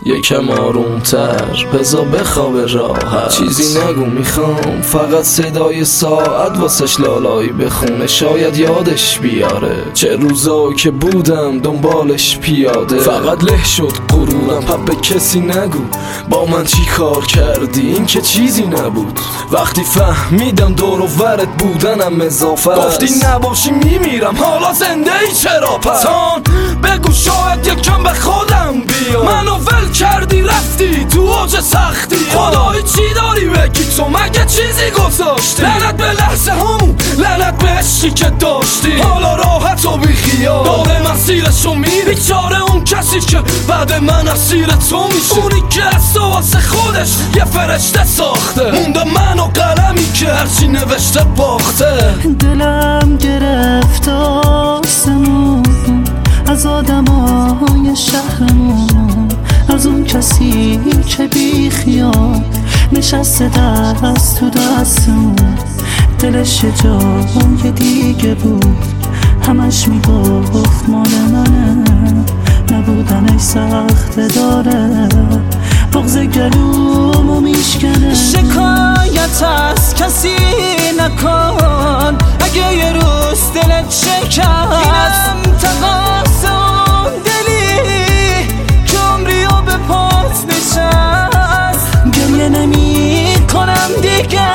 یکم آرومتر بذار بخوابه راحت. چیزی نگو میخوام فقط صدای ساعت واسش لالایی بخونه، شاید یادش بیاره چه روزایی که بودم دنبالش پیاده. فقط له شد غرورم، پس به کسی نگو با من چی کار کردی، این که چیزی نبود. وقتی فهمیدم دور و ورت بودنم اضافه است، گفتی نباشی میمیرم، حالا زنده ای چرا پس؟ بگو شاید یکم به خودم بیا، منو ول کردی رفتی تو اوج سختی. خدایی چی داری بگی تو، مگه چیزی گذاشتی؟ لعنت به لحظه همون، لعنت به عشقی که داشتی. حالا راحت و بی خیال داره مسیرشو میری، بیچاره اون کسی که بعد من اسیر تو میشه، اونی که از تو واسه خودش یه فرشته ساخته. مونده من و قلمی که هرچی نوشته باخته. دلم گرفت آسمون از آدمای شهرمون، از اون کسی که بی خیال نشسته دست تو دستمون. دلش یه جای دیگه بود، همش میگفت مال منه، نبودنش سخته داره، بغض گلومو میشکنه. شکایت از کسی نکن اگه یه روز دلت شکست، اینم تقاضا دلی که عمری و به پات نشست. گریه نمی کنم دیگه،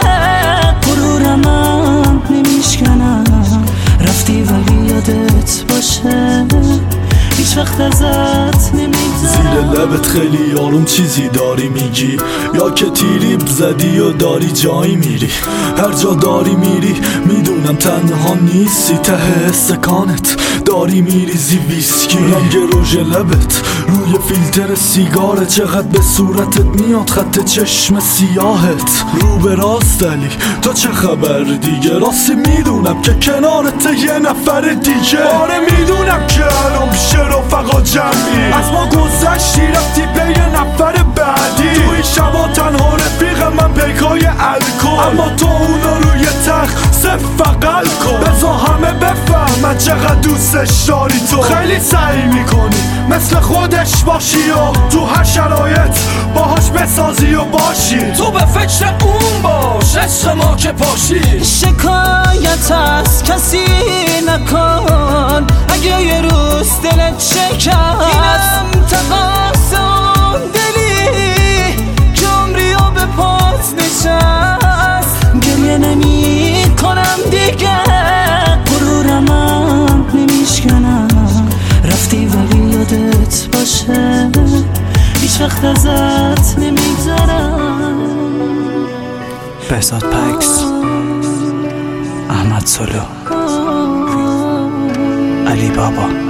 غرورم نمیشکنم، رفتی ولی یادت باشه هیچ وقت ازت نمیگذرم. زیر لبت خیلی آروم چیزی داری میگی، یا که تیریب زدی و داری جایی میری. هر جا داری میری میدونم تنها نیستی، ته استکانت داری میریزی ویسکی. رنگ روژ لبت روی فیلتر سیگاره، چقدر به صورتت میاد خط چشم سیاهت. رو به راست علی تو چه خبر دیگه، راستی میدونم که کنارت یه نفر دیگه. آره میدونم که الان پیش رفقا جمعی، از ما گذشتی رفتی به یه نفر بعدی. توی شبا تنها رفیق من پیکای الکل، اما تو اونو روی تخت سفقل کن. بزا همه بفهمن چقدر دوستش داری تو، خیلی سعی میکنی مثل خودش باشی و تو هر شرایط باهاش بسازی و باشی. تو به فکر اون باش عشق ما که پاشی. شکایت از کسی نکن اگه یه روز دلت شکست، اینم تقاضا دلی که عمری و به پات نشست. گریه نمی کنم دیگه، غرورم نمیشکنم، رفتی ولی یادت باشه هیچ وقت ازت نمیگذرم. بهزاد پکس، احمد سلو، علی بابا.